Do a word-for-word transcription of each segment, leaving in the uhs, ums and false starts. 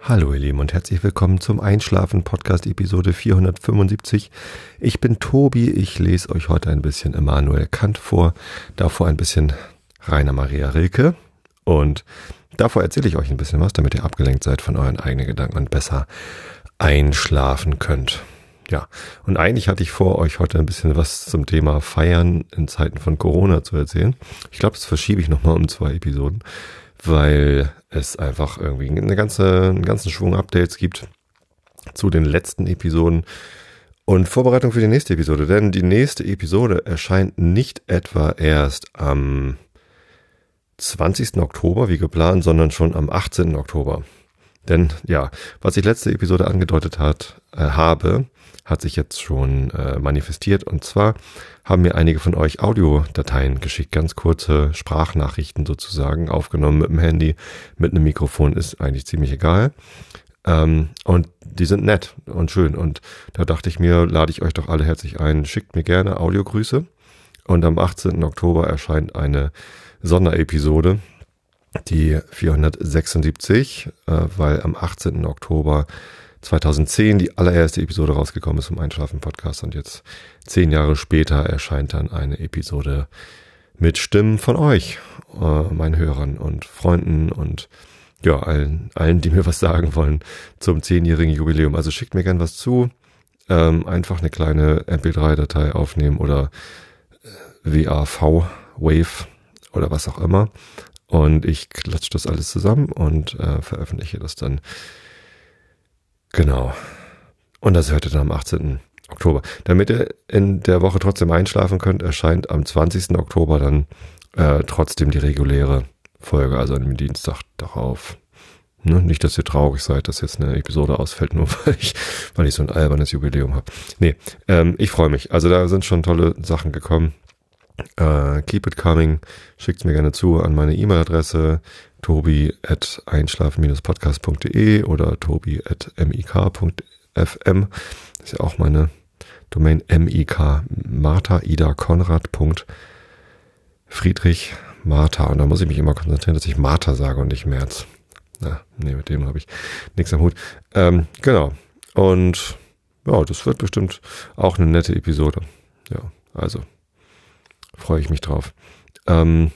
Hallo ihr Lieben und herzlich willkommen zum Einschlafen-Podcast Episode vierhundertfünfundsiebzig. Ich bin Tobi, ich lese euch heute ein bisschen Immanuel Kant vor, davor ein bisschen Rainer Maria Rilke und davor erzähle ich euch ein bisschen was, damit ihr abgelenkt seid von euren eigenen Gedanken und besser einschlafen könnt. Ja, und eigentlich hatte ich vor, euch heute ein bisschen was zum Thema Feiern in Zeiten von Corona zu erzählen. Ich glaube, das verschiebe ich nochmal um zwei Episoden, weil es einfach irgendwie eine ganze, einen ganzen Schwung Updates gibt zu den letzten Episoden und Vorbereitung für die nächste Episode. Denn die nächste Episode erscheint nicht etwa erst am zwanzigsten Oktober wie geplant, sondern schon am achtzehnten Oktober. Denn ja, was ich letzte Episode angedeutet hat, äh, habe, hat sich jetzt schon äh, manifestiert. Und zwar haben mir einige von euch Audiodateien geschickt, ganz kurze Sprachnachrichten sozusagen, aufgenommen mit dem Handy, mit einem Mikrofon, ist eigentlich ziemlich egal. Ähm, und die sind nett und schön. Und da dachte ich mir, lade ich euch doch alle herzlich ein, schickt mir gerne Audiogrüße. Und am achtzehnten Oktober erscheint eine Sonderepisode, die vierhundertsechsundsiebzig, äh, weil am achtzehnten Oktober zweitausendzehn die allererste Episode rausgekommen ist vom Einschlafen-Podcast und jetzt zehn Jahre später erscheint dann eine Episode mit Stimmen von euch, äh, meinen Hörern und Freunden und ja, allen, allen, die mir was sagen wollen zum zehnjährigen Jubiläum. Also schickt mir gern was zu, ähm, einfach eine kleine M P drei Datei aufnehmen oder W A V, Wave oder was auch immer. Und ich klatsche das alles zusammen und äh, veröffentliche das dann. Genau. Und das hört ihr dann am achtzehnten Oktober. Damit ihr in der Woche trotzdem einschlafen könnt, erscheint am zwanzigsten Oktober dann äh, trotzdem die reguläre Folge, also am Dienstag darauf. Ne? Nicht, dass ihr traurig seid, dass jetzt eine Episode ausfällt, nur weil ich, weil ich so ein albernes Jubiläum habe. Nee, ähm, ich freue mich. Also da sind schon tolle Sachen gekommen. Uh, keep it coming, schickt's mir gerne zu an meine E-Mail-Adresse tobi at einschlafen podcast punkt de oder tobi at mik punkt f m. Das ist ja auch meine Domain mik, Martha, Ida, Konrad, Punkt, Friedrich, Martha. Und da muss ich mich immer konzentrieren, dass ich Martha sage und nicht Merz. Na, nee, mit dem habe ich nichts am Hut. Ähm, genau. Und ja, das wird bestimmt auch eine nette Episode. Ja, also freue ich mich drauf. Ähm,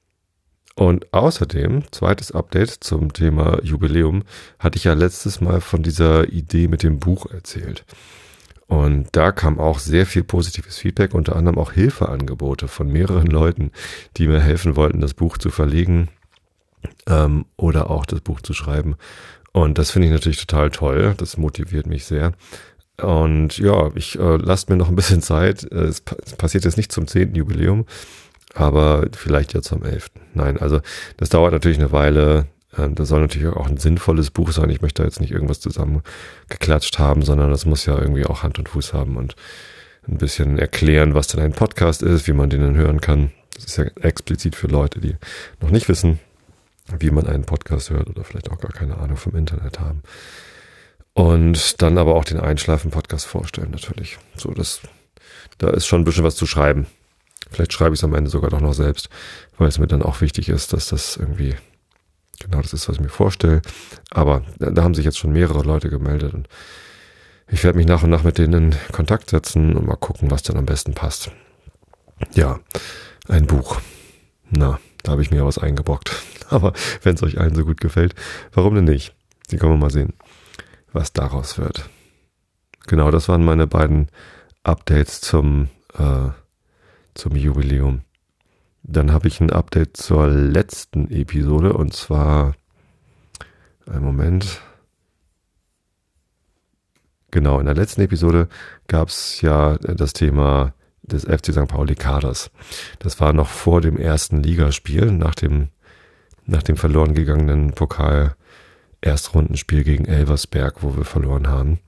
und außerdem, zweites Update zum Thema Jubiläum, hatte ich ja letztes Mal von dieser Idee mit dem Buch erzählt. Und da kam auch sehr viel positives Feedback, unter anderem auch Hilfeangebote von mehreren Leuten, die mir helfen wollten, das Buch zu verlegen ähm, oder auch das Buch zu schreiben. Und das finde ich natürlich total toll. Das motiviert mich sehr. Und ja, ich äh, lasst mir noch ein bisschen Zeit. Es, pa- es passiert jetzt nicht zum zehnten Jubiläum, aber vielleicht ja zum elften Nein, also das dauert natürlich eine Weile. Ähm, das soll natürlich auch ein sinnvolles Buch sein. Ich möchte da jetzt nicht irgendwas zusammengeklatscht haben, sondern das muss ja irgendwie auch Hand und Fuß haben und ein bisschen erklären, was denn ein Podcast ist, wie man den dann hören kann. Das ist ja explizit für Leute, die noch nicht wissen, wie man einen Podcast hört oder vielleicht auch gar keine Ahnung vom Internet haben. Und dann aber auch den Einschlafen-Podcast vorstellen natürlich. So, das, da ist schon ein bisschen was zu schreiben. Vielleicht schreibe ich es am Ende sogar doch noch selbst, weil es mir dann auch wichtig ist, dass das irgendwie genau das ist, was ich mir vorstelle. Aber da, da haben sich jetzt schon mehrere Leute gemeldet und ich werde mich nach und nach mit denen in Kontakt setzen und mal gucken, was dann am besten passt. Ja, ein Buch. Na, da habe ich mir was eingebrockt. Aber wenn es euch allen so gut gefällt, warum denn nicht? Die können wir mal sehen, was daraus wird. Genau, das waren meine beiden Updates zum, äh, zum Jubiläum. Dann habe ich ein Update zur letzten Episode und zwar, einen Moment, genau, in der letzten Episode gab es ja das Thema des F C Sankt Pauli Kaders. Das war noch vor dem ersten Ligaspiel, nach dem, nach dem verloren gegangenen Pokal Erstrundenspiel gegen Elversberg, wo wir verloren haben.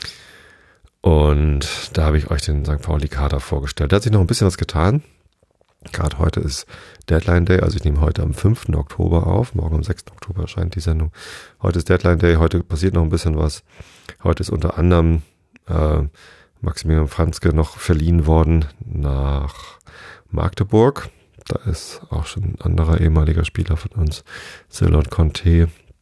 Und da habe ich euch den Sankt Pauli-Kader vorgestellt. Da hat sich noch ein bisschen was getan. Gerade heute ist Deadline Day, also ich nehme heute am fünften Oktober auf. Morgen am sechsten Oktober erscheint die Sendung. Heute ist Deadline Day, heute passiert noch ein bisschen was. Heute ist unter anderem äh, Maximilian Franzke noch verliehen worden nach Magdeburg. Da ist auch schon ein anderer ehemaliger Spieler von uns, Ceylon Conte,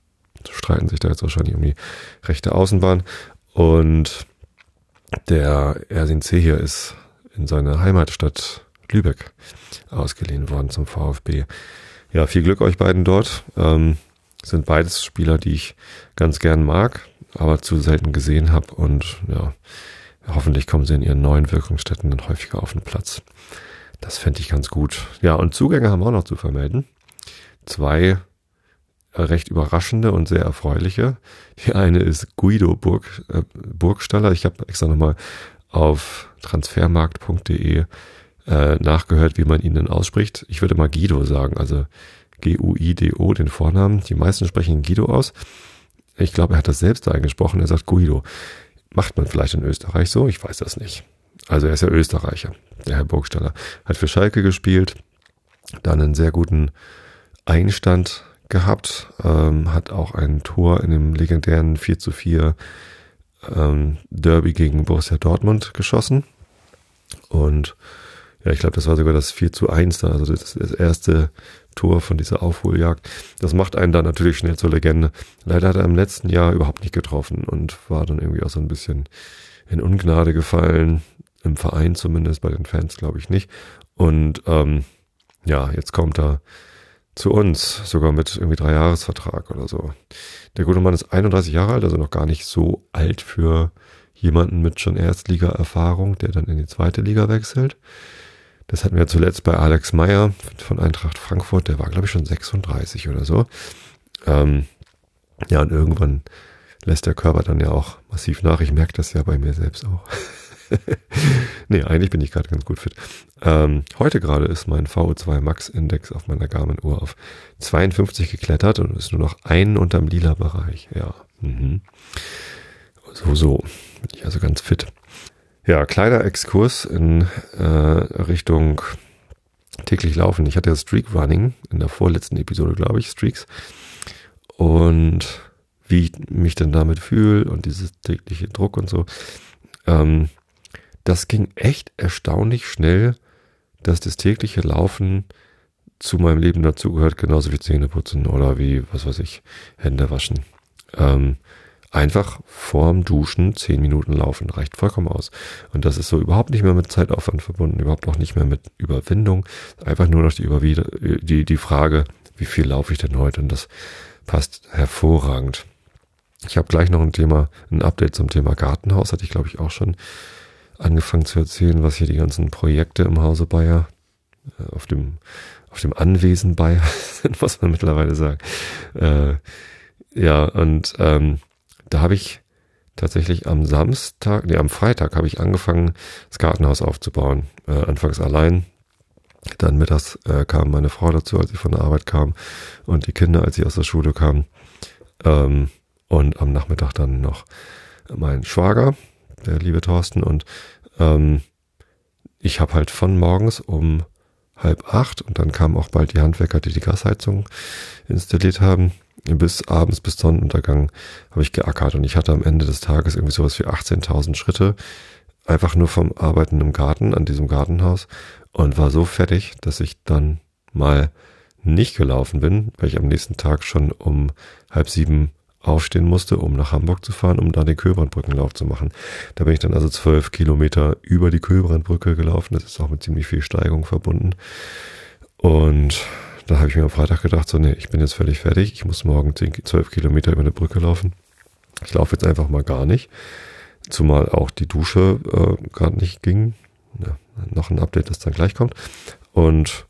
streiten sich da jetzt wahrscheinlich um die rechte Außenbahn. Und der Ersin C. hier ist in seine Heimatstadt Lübeck ausgeliehen worden zum VfB. Ja, viel Glück euch beiden dort. Ähm, sind beides Spieler, die ich ganz gern mag, aber zu selten gesehen habe. Und ja, hoffentlich kommen sie in ihren neuen Wirkungsstätten dann häufiger auf den Platz. Das fände ich ganz gut. Ja, und Zugänge haben wir auch noch zu vermelden. Zwei recht überraschende und sehr erfreuliche. Die eine ist Guido Burg, äh, Burgstaller. Ich habe extra nochmal auf transfermarkt punkt de äh, nachgehört, wie man ihn denn ausspricht. Ich würde mal Guido sagen, also G U I D O, den Vornamen. Die meisten sprechen Guido aus. Ich glaube, er hat das selbst eingesprochen. Er sagt Guido. Macht man vielleicht in Österreich so? Ich weiß das nicht. Also er ist ja Österreicher, der Herr Burgstaller. Hat für Schalke gespielt, dann einen sehr guten Einstand gehabt, ähm, hat auch ein Tor in dem legendären vier zu vier ähm, Derby gegen Borussia Dortmund geschossen. Und ja, ich glaube, das war sogar das vier zu eins da, also das, das erste Tor von dieser Aufholjagd. Das macht einen dann natürlich schnell zur Legende. Leider hat er im letzten Jahr überhaupt nicht getroffen und war dann irgendwie auch so ein bisschen in Ungnade gefallen, im Verein zumindest, bei den Fans glaube ich nicht. Und ähm, ja, jetzt kommt er zu uns, sogar mit irgendwie drei Jahresvertrag oder so. Der gute Mann ist einunddreißig Jahre alt, also noch gar nicht so alt für jemanden mit schon Erstliga-Erfahrung, der dann in die zweite Liga wechselt. Das hatten wir zuletzt bei Alex Meyer von Eintracht Frankfurt, der war glaube ich schon sechsunddreißig oder so. Ähm, ja, und irgendwann lässt der Körper dann ja auch massiv nach. Ich merke das ja bei mir selbst auch. Nee, eigentlich bin ich gerade ganz gut fit. Ähm, heute gerade ist mein V O zwei Max Index auf meiner Garmin-Uhr auf zweiundfünfzig geklettert und ist nur noch ein unterm lila Bereich. Ja, mhm. so, so. Bin ich also ganz fit. Ja, kleiner Exkurs in äh, Richtung täglich laufen. Ich hatte ja Streak Running in der vorletzten Episode, glaube ich, Streaks. Und wie ich mich denn damit fühle und dieses tägliche Druck und so. Ähm, das ging echt erstaunlich schnell, dass das tägliche Laufen zu meinem Leben dazugehört, genauso wie Zähneputzen oder wie, was weiß ich, Hände waschen. Ähm, einfach vorm Duschen zehn Minuten laufen, reicht vollkommen aus. Und das ist so überhaupt nicht mehr mit Zeitaufwand verbunden, überhaupt auch nicht mehr mit Überwindung. Einfach nur noch die, Überwied- die, die Frage, wie viel laufe ich denn heute? Und das passt hervorragend. Ich habe gleich noch ein Thema, ein Update zum Thema Gartenhaus, hatte ich glaube ich auch schon angefangen zu erzählen, was hier die ganzen Projekte im Hause Bayer, äh, auf dem auf dem Anwesen Bayer sind, muss man mittlerweile sagen. Äh, ja, und ähm, da habe ich tatsächlich am Samstag, nee, am Freitag habe ich angefangen, das Gartenhaus aufzubauen. Äh, anfangs allein, dann mittags äh, kam meine Frau dazu, als ich von der Arbeit kam, und die Kinder, als sie aus der Schule kamen. Ähm, und am Nachmittag dann noch mein Schwager, der liebe Thorsten, und ähm, ich habe halt von morgens um halb acht, und dann kamen auch bald die Handwerker, die die Gasheizung installiert haben, bis abends, bis Sonnenuntergang habe ich geackert, und ich hatte am Ende des Tages irgendwie sowas wie achtzehntausend Schritte, einfach nur vom Arbeiten im Garten, an diesem Gartenhaus, und war so fertig, dass ich dann mal nicht gelaufen bin, weil ich am nächsten Tag schon um halb sieben aufstehen musste, um nach Hamburg zu fahren, um da den Köbrandbrückenlauf zu machen. Da bin ich dann also zwölf Kilometer über die Köbrandbrücke gelaufen. Das ist auch mit ziemlich viel Steigung verbunden. Und da habe ich mir am Freitag gedacht, so, nee, ich bin jetzt völlig fertig. Ich muss morgen zehn, zwölf Kilometer über eine Brücke laufen. Ich laufe jetzt einfach mal gar nicht. Zumal auch die Dusche äh, gerade nicht ging. Ja, noch ein Update, das dann gleich kommt. Und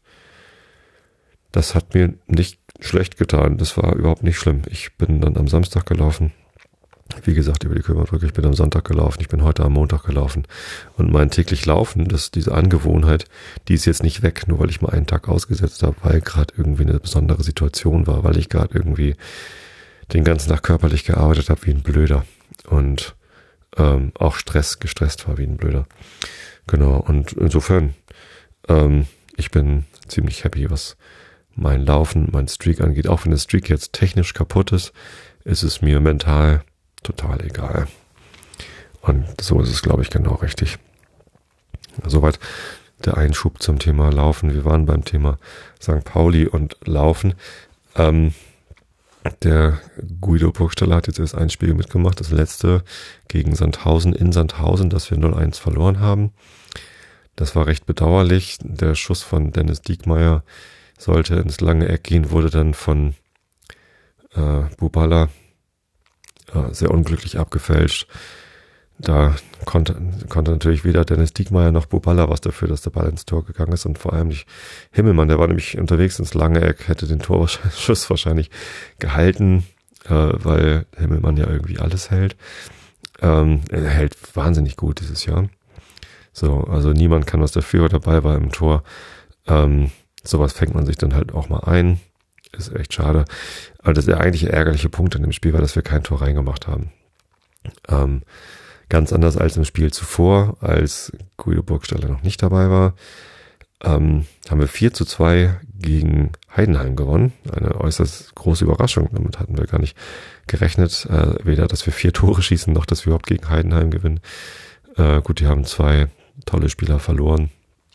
das hat mir nicht schlecht getan. Das war überhaupt nicht schlimm. Ich bin dann am Samstag gelaufen. Wie gesagt, über die Köbrandbrücke. Ich bin am Sonntag gelaufen. Ich bin heute am Montag gelaufen. Und mein täglich Laufen, das, diese Angewohnheit, die ist jetzt nicht weg, nur weil ich mal einen Tag ausgesetzt habe, weil gerade irgendwie eine besondere Situation war, weil ich gerade irgendwie den ganzen Tag körperlich gearbeitet habe wie ein Blöder. Und ähm, auch Stress, gestresst war wie ein Blöder. Genau. Und insofern, ähm, ich bin ziemlich happy, was mein Laufen, mein Streak angeht. Auch wenn der Streak jetzt technisch kaputt ist, ist es mir mental total egal. Und so ist es, glaube ich, genau richtig. Soweit der Einschub zum Thema Laufen. Wir waren beim Thema Sankt Pauli und Laufen. Ähm, Der Guido Burgstaller hat jetzt erst ein Spiel mitgemacht, das letzte gegen Sandhausen in Sandhausen, das wir null eins verloren haben. Das war recht bedauerlich. Der Schuss von Dennis Diekmeyer sollte ins lange Eck gehen, wurde dann von äh, Bubala äh, sehr unglücklich abgefälscht. Da konnte, konnte natürlich weder Dennis Diekmeyer noch Bubala was dafür, dass der Ball ins Tor gegangen ist, und vor allem nicht Himmelmann, der war nämlich unterwegs ins lange Eck, hätte den Torschuss wahrscheinlich gehalten, äh, weil Himmelmann ja irgendwie alles hält. Ähm, er hält wahnsinnig gut dieses Jahr. So, also niemand kann was dafür, dabei war im Tor. Ähm, sowas fängt man sich dann halt auch mal ein. Ist echt schade. Aber das, der eigentliche ärgerliche Punkt in dem Spiel war, dass wir kein Tor reingemacht haben. Ähm, Ganz anders als im Spiel zuvor, als Guido Burgstaller noch nicht dabei war, ähm, haben wir vier zu zwei gegen Heidenheim gewonnen. Eine äußerst große Überraschung. Damit hatten wir gar nicht gerechnet. Äh, weder, dass wir vier Tore schießen, noch, dass wir überhaupt gegen Heidenheim gewinnen. Äh, gut, die haben zwei tolle Spieler verloren.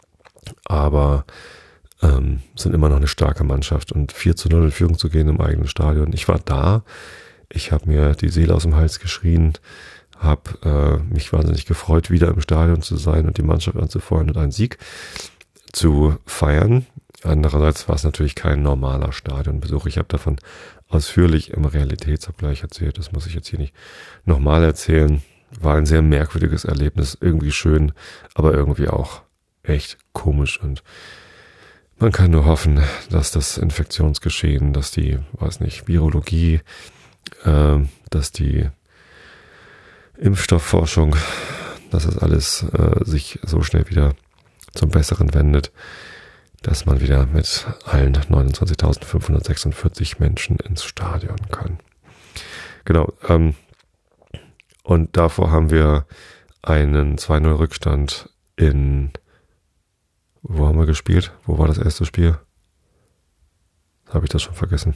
Aber ähm, sind immer noch eine starke Mannschaft. Und vier zu null in Führung zu gehen im eigenen Stadion. Ich war da. Ich habe mir die Seele aus dem Hals geschrien. Habe äh, mich wahnsinnig gefreut, wieder im Stadion zu sein und die Mannschaft anzufeuern und einen Sieg zu feiern. Andererseits war es natürlich kein normaler Stadionbesuch. Ich habe davon ausführlich im Realitätsabgleich erzählt. Das muss ich jetzt hier nicht nochmal erzählen. War ein sehr merkwürdiges Erlebnis. Irgendwie schön, aber irgendwie auch echt komisch. Und man kann nur hoffen, dass das Infektionsgeschehen, dass die, weiß nicht, Virologie, äh, dass die Impfstoffforschung, dass das alles äh, sich so schnell wieder zum Besseren wendet, dass man wieder mit allen neunundzwanzigtausendfünfhundertsechsundvierzig Menschen ins Stadion kann. Genau. Ähm, und davor haben wir einen zwei null Rückstand in, wo haben wir gespielt? Wo war das erste Spiel? Habe ich das schon vergessen?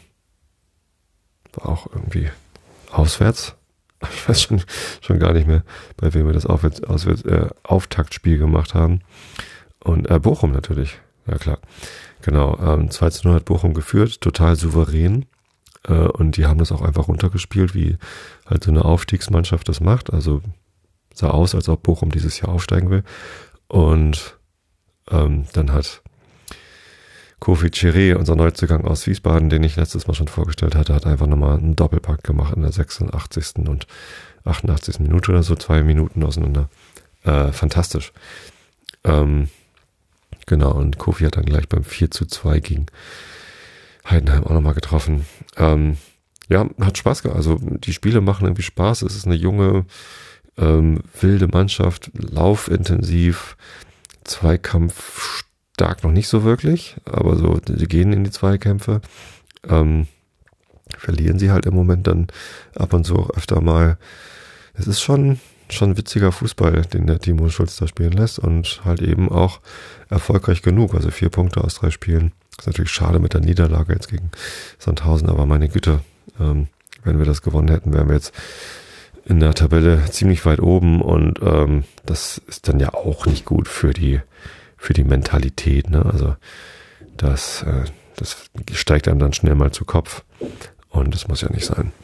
War auch irgendwie auswärts? Ich weiß schon, schon gar nicht mehr, bei wem wir das Aufwärts, Auswärts, äh, Auftaktspiel gemacht haben. Und äh, Bochum natürlich, ja klar. Genau, ähm, zwei zu null hat Bochum geführt, total souverän. Äh, und die haben das auch einfach runtergespielt, wie halt so eine Aufstiegsmannschaft das macht. Also sah aus, als ob Bochum dieses Jahr aufsteigen will. Und ähm, dann hat Kofi Chiré, unser Neuzugang aus Wiesbaden, den ich letztes Mal schon vorgestellt hatte, hat einfach nochmal einen Doppelpack gemacht in der sechsundachtzigsten und achtundachtzigsten Minute oder so, zwei Minuten auseinander. Äh, fantastisch. Ähm, genau, und Kofi hat dann gleich beim vier zu zwei gegen Heidenheim auch nochmal getroffen. Ähm, ja, hat Spaß gemacht. Also die Spiele machen irgendwie Spaß. Es ist eine junge, ähm, wilde Mannschaft, laufintensiv, Zweikampf stark noch nicht so wirklich, aber so, sie gehen in die Zweikämpfe, ähm, verlieren sie halt im Moment dann ab und zu auch öfter mal. Es ist schon, schon witziger Fußball, den der Timo Schulz da spielen lässt, und halt eben auch erfolgreich genug, also vier Punkte aus drei Spielen. Ist natürlich schade mit der Niederlage jetzt gegen Sandhausen, aber meine Güte, ähm, wenn wir das gewonnen hätten, wären wir jetzt in der Tabelle ziemlich weit oben, und ähm, das ist dann ja auch nicht gut für die für die Mentalität, ne? Also das, äh, das steigt einem dann schnell mal zu Kopf, und das muss ja nicht sein.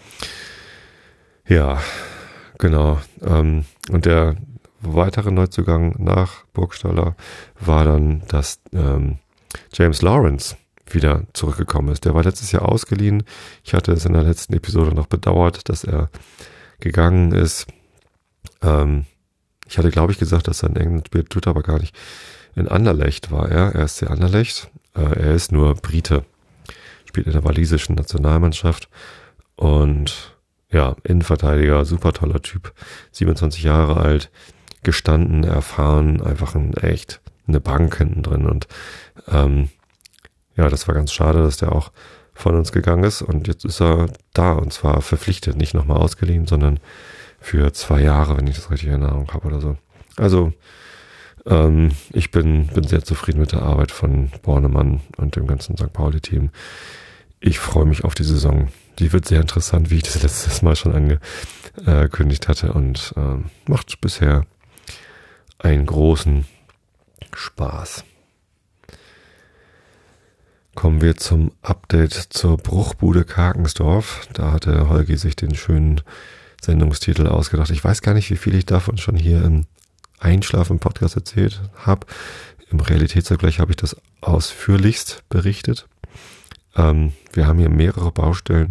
Ja, genau. Ähm, und der weitere Neuzugang nach Burgstaller war dann, dass ähm, James Lawrence wieder zurückgekommen ist. Der war letztes Jahr ausgeliehen. Ich hatte es in der letzten Episode noch bedauert, dass er gegangen ist. Ähm, ich hatte, glaube ich, gesagt, dass er in England spielt, tut aber gar nicht. In Anderlecht war er, er ist der Anderlecht, äh, er ist nur Brite, spielt in der walisischen Nationalmannschaft, und ja, Innenverteidiger, super toller Typ, siebenundzwanzig Jahre alt, gestanden, erfahren, einfach ein echt eine Bank hinten drin, und ähm, ja, das war ganz schade, dass der auch von uns gegangen ist, und jetzt ist er da, und zwar verpflichtet, nicht nochmal ausgeliehen, sondern für zwei Jahre, wenn ich das richtig in Erinnerung habe oder so. Also Ähm, ich bin, bin sehr zufrieden mit der Arbeit von Bornemann und dem ganzen Sankt Pauli-Team. Ich freue mich auf die Saison. Die wird sehr interessant, wie ich das letztes Mal schon angekündigt hatte, und ähm, macht bisher einen großen Spaß. Kommen wir zum Update zur Bruchbude Karkensdorf. Da hatte Holgi sich den schönen Sendungstitel ausgedacht. Ich weiß gar nicht, wie viel ich davon schon hier im Einschlafen im Podcast erzählt habe. Im Realitätsvergleich habe ich das ausführlichst berichtet. Ähm, wir haben hier mehrere Baustellen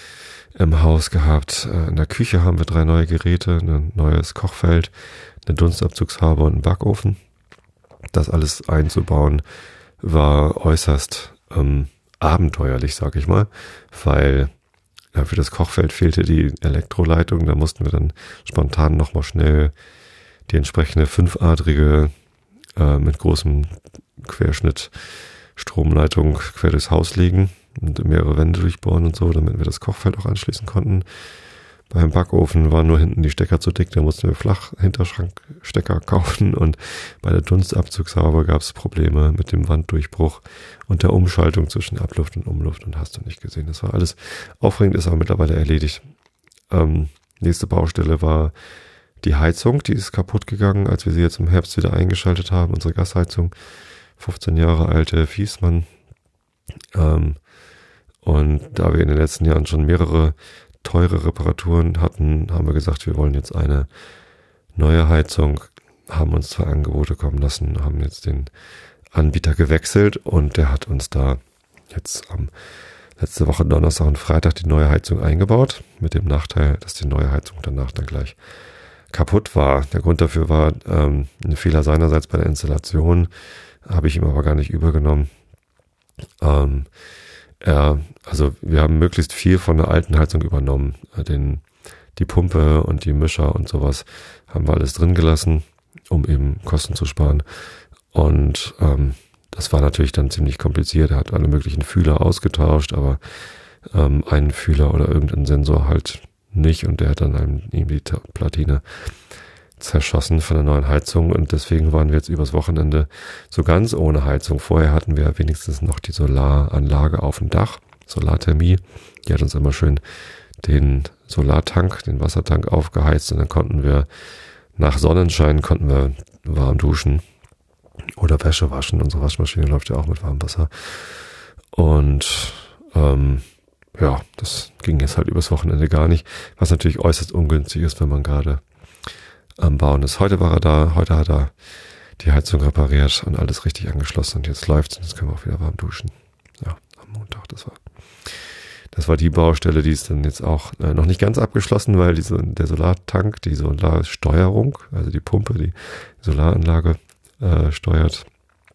im Haus gehabt. In der Küche haben wir drei neue Geräte, ein neues Kochfeld, eine Dunstabzugshaube und einen Backofen. Das alles einzubauen war äußerst ähm, abenteuerlich, sag ich mal, weil ja, für das Kochfeld fehlte die Elektroleitung. Da mussten wir dann spontan nochmal schnell die entsprechende fünfadrige äh, mit großem Querschnitt Stromleitung quer durchs Haus legen und mehrere Wände durchbohren und so, damit wir das Kochfeld auch anschließen konnten. Beim Backofen waren nur hinten die Stecker zu dick, da mussten wir Flach-Hinterschrankstecker kaufen, und bei der Dunstabzugshaube gab es Probleme mit dem Wanddurchbruch und der Umschaltung zwischen Abluft und Umluft, und hast du nicht gesehen. Das war alles aufregend, ist aber mittlerweile erledigt. Ähm, nächste Baustelle war die Heizung, die ist kaputt gegangen, als wir sie jetzt im Herbst wieder eingeschaltet haben, unsere Gasheizung, fünfzehn Jahre alte Fiesmann. Ähm, und da wir in den letzten Jahren schon mehrere teure Reparaturen hatten, haben wir gesagt, wir wollen jetzt eine neue Heizung, haben uns zwei Angebote kommen lassen, haben jetzt den Anbieter gewechselt, und der hat uns da jetzt am letzte Woche Donnerstag und Freitag die neue Heizung eingebaut, mit dem Nachteil, dass die neue Heizung danach dann gleich kaputt war. Der Grund dafür war ähm, ein Fehler seinerseits bei der Installation, habe ich ihm aber gar nicht übergenommen. Ähm, Ja, also wir haben möglichst viel von der alten Heizung übernommen. Den, die Pumpe und die Mischer und sowas haben wir alles drin gelassen, um eben Kosten zu sparen. Und ähm, das war natürlich dann ziemlich kompliziert. Er hat alle möglichen Fühler ausgetauscht, aber ähm, einen Fühler oder irgendeinen Sensor halt nicht. Und der hat dann einem, ihm die Platine zerschossen von der neuen Heizung, und deswegen waren wir jetzt übers Wochenende so ganz ohne Heizung. Vorher hatten wir wenigstens noch die Solaranlage auf dem Dach, Solarthermie. Die hat uns immer schön den Solartank, den Wassertank aufgeheizt, und dann konnten wir nach Sonnenschein konnten wir warm duschen oder Wäsche waschen. Unsere Waschmaschine läuft ja auch mit warmem Wasser. Und ähm, ja, das ging jetzt halt übers Wochenende gar nicht, was natürlich äußerst ungünstig ist, wenn man gerade am Bauen ist. Heute war er da, heute hat er die Heizung repariert und alles richtig angeschlossen, und jetzt läuft's, und jetzt können wir auch wieder warm duschen. Ja, am Montag, das war das war die Baustelle, die ist dann jetzt auch äh, noch nicht ganz abgeschlossen, weil diese, der Solartank, die Solarsteuerung, also die Pumpe, die Solaranlage äh, steuert,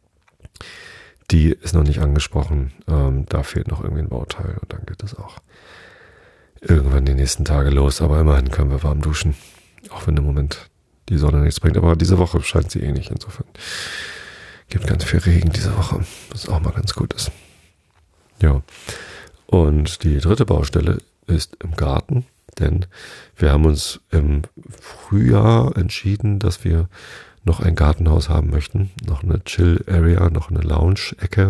die ist noch nicht angesprochen. Ähm, da fehlt noch irgendwie ein Bauteil, und dann geht das auch irgendwann die nächsten Tage los, aber immerhin können wir warm duschen. Auch wenn im Moment die Sonne nichts bringt. Aber diese Woche scheint sie eh nicht. Insofern gibt ganz viel Regen diese Woche, was auch mal ganz gut ist. Ja. Und die dritte Baustelle ist im Garten, denn wir haben uns im Frühjahr entschieden, dass wir noch ein Gartenhaus haben möchten. Noch eine Chill-Area, noch eine Lounge-Ecke.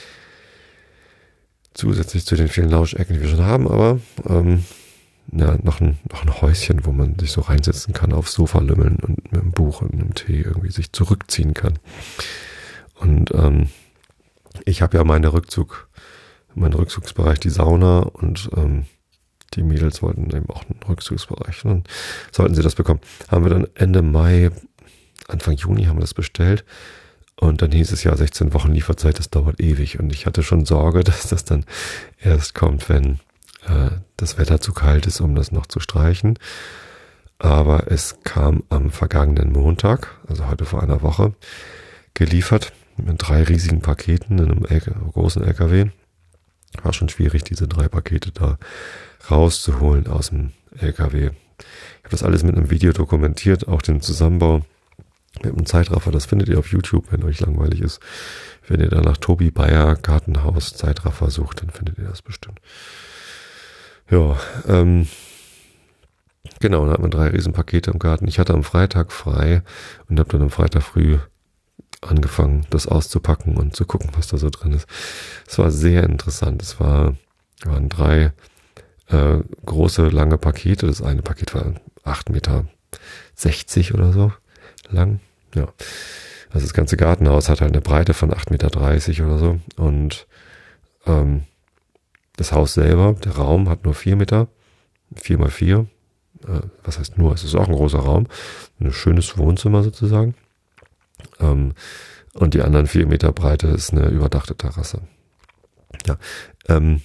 Zusätzlich zu den vielen Lounge-Ecken, die wir schon haben, aber ähm, ja, noch ein, noch ein Häuschen, wo man sich so reinsetzen kann, aufs Sofa lümmeln und mit einem Buch und einem Tee irgendwie sich zurückziehen kann. Und ähm, ich habe ja meine Rückzug, meinen Rückzugsbereich, die Sauna, und ähm, die Mädels wollten eben auch einen Rückzugsbereich. Und dann sollten sie das bekommen. Haben wir dann Ende Mai, Anfang Juni haben wir das bestellt. Und dann hieß es ja sechzehn Wochen Lieferzeit, das dauert ewig. Und ich hatte schon Sorge, dass das dann erst kommt, wenn das Wetter zu kalt ist, um das noch zu streichen. Aber es kam am vergangenen Montag, also heute vor einer Woche, geliefert mit drei riesigen Paketen in einem L K, großen L K W. War schon schwierig, diese drei Pakete da rauszuholen aus dem L K W. Ich habe das alles mit einem Video dokumentiert, auch den Zusammenbau mit einem Zeitraffer. Das findet ihr auf YouTube, wenn euch langweilig ist. Wenn ihr da nach Tobi Bayer Gartenhaus Zeitraffer sucht, dann findet ihr das bestimmt. Ja, ähm, genau, dann hat man drei Riesenpakete im Garten. Ich hatte am Freitag frei und habe dann am Freitag früh angefangen, das auszupacken und zu gucken, was da so drin ist. Es war sehr interessant. Es war, waren drei äh, große, lange Pakete. Das eine Paket war acht Meter sechzig oder so lang. Ja, also das ganze Gartenhaus hat halt eine Breite von acht Meter dreißig oder so und ähm, das Haus selber, der Raum hat nur vier Meter, vier mal vier. Äh, was heißt nur? Es ist auch ein großer Raum. Ein schönes Wohnzimmer sozusagen. Ähm, und die anderen vier Meter Breite ist eine überdachte Terrasse. Ja, ähm,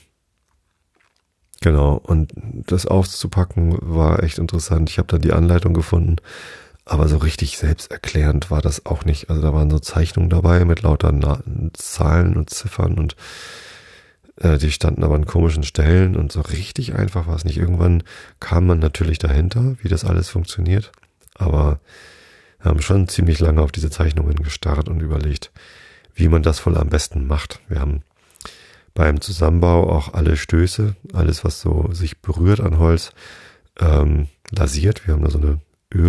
genau. Und das auszupacken war echt interessant. Ich habe dann die Anleitung gefunden, aber so richtig selbsterklärend war das auch nicht. Also da waren so Zeichnungen dabei mit lauter Na- Zahlen und Ziffern und äh, die standen aber an komischen Stellen und so richtig einfach war es nicht. Irgendwann kam man natürlich dahinter, wie das alles funktioniert, aber wir haben schon ziemlich lange auf diese Zeichnungen gestarrt und überlegt, wie man das wohl am besten macht. Wir haben beim Zusammenbau auch alle Stöße, alles was so sich berührt an Holz, ähm, lasiert. Wir haben da so eine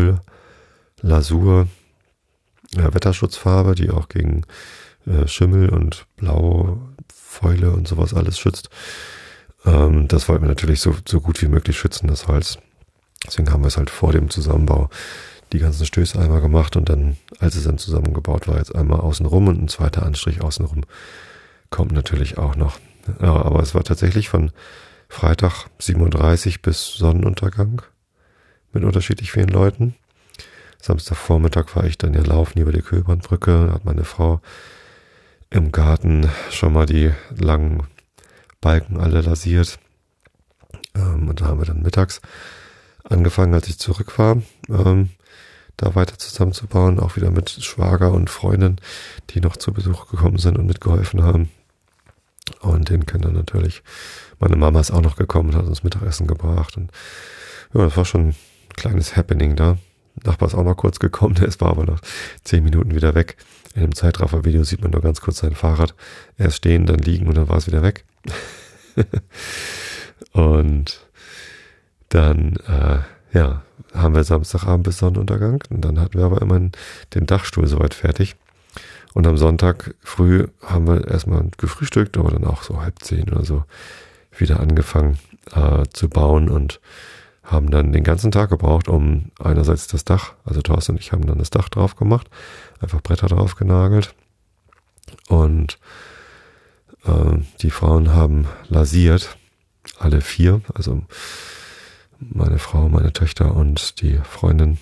Öl-Lasur, äh, Wetterschutzfarbe, die auch gegen äh, Schimmel und Blaufäule und sowas alles schützt. Ähm, das wollten wir natürlich so, so gut wie möglich schützen, das Holz. Deswegen haben wir es halt vor dem Zusammenbau die ganzen Stöße einmal gemacht und dann, als es dann zusammengebaut war, jetzt einmal außenrum und ein zweiter Anstrich außenrum kommt natürlich auch noch. Ja, aber es war tatsächlich von Freitag sieben Uhr dreißig bis Sonnenuntergang mit unterschiedlich vielen Leuten. Samstagvormittag war ich dann ja laufen über die Köbrandbrücke, da hat meine Frau im Garten schon mal die langen Balken alle lasiert. Ähm, und da haben wir dann mittags angefangen, als ich zurück war, ähm, da weiter zusammenzubauen, auch wieder mit Schwager und Freundin, die noch zu Besuch gekommen sind und mitgeholfen haben. Und den Kindern natürlich. Meine Mama ist auch noch gekommen und hat uns Mittagessen gebracht. Und ja, das war schon ein kleines Happening da. Nachbar ist auch noch kurz gekommen, der ist war aber noch zehn Minuten wieder weg. In dem Zeitraffer-Video sieht man nur ganz kurz sein Fahrrad. Erst stehen, dann liegen und dann war es wieder weg. Und dann, äh, ja, haben wir Samstagabend bis Sonnenuntergang. Und dann hatten wir aber immerhin den Dachstuhl soweit fertig. Und am Sonntag früh haben wir erstmal gefrühstückt, aber dann auch so halb zehn oder so wieder angefangen äh, zu bauen und haben dann den ganzen Tag gebraucht, um einerseits das Dach, also Thorsten und ich haben dann das Dach drauf gemacht, einfach Bretter drauf genagelt und äh, die Frauen haben lasiert, alle vier, also meine Frau, meine Töchter und die Freundin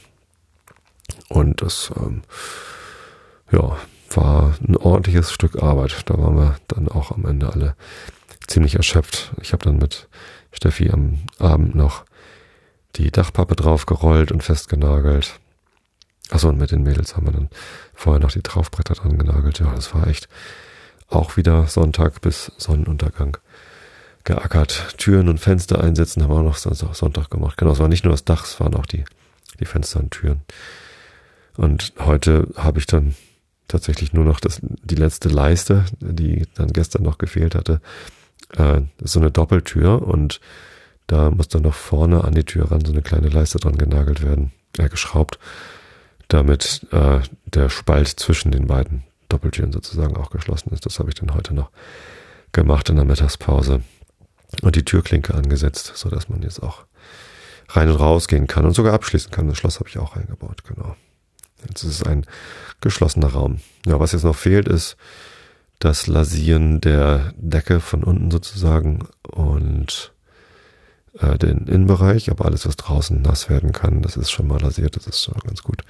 und das ähm, ja, war ein ordentliches Stück Arbeit. Da waren wir dann auch am Ende alle ziemlich erschöpft. Ich habe dann mit Steffi am Abend noch die Dachpappe draufgerollt und festgenagelt. Achso, und mit den Mädels haben wir dann vorher noch die Traufbretter dran genagelt. Ja, das war echt auch wieder Sonntag bis Sonnenuntergang geackert. Türen und Fenster einsetzen haben wir auch noch Sonntag gemacht. Genau, es war nicht nur das Dach, es waren auch die, die Fenster und Türen. Und heute habe ich dann tatsächlich nur noch das, die letzte Leiste, die dann gestern noch gefehlt hatte. Äh, das ist so eine Doppeltür und da muss dann noch vorne an die Tür ran so eine kleine Leiste dran genagelt werden, äh, geschraubt, damit äh, der Spalt zwischen den beiden Doppeltüren sozusagen auch geschlossen ist. Das habe ich dann heute noch gemacht in der Mittagspause und die Türklinke angesetzt, so dass man jetzt auch rein und raus gehen kann und sogar abschließen kann. Das Schloss habe ich auch eingebaut, genau. Jetzt ist es ein geschlossener Raum. Ja, was jetzt noch fehlt, ist das Lasieren der Decke von unten sozusagen und äh, den Innenbereich, aber alles, was draußen nass werden kann, das ist schon mal lasiert, das ist schon ganz gut.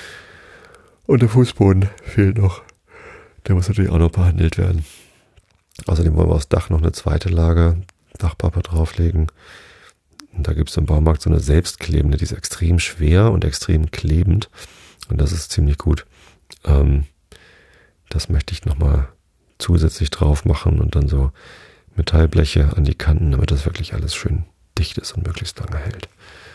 Und der Fußboden fehlt noch. Der muss natürlich auch noch behandelt werden. Außerdem wollen wir aufs Dach noch eine zweite Lage Dachpappe drauflegen. Und da gibt es im Baumarkt so eine selbstklebende, die ist extrem schwer und extrem klebend. Und das ist ziemlich gut. Ähm, das möchte ich nochmal zusätzlich drauf machen und dann so Metallbleche an die Kanten, damit das wirklich alles schön dicht ist und möglichst lange hält.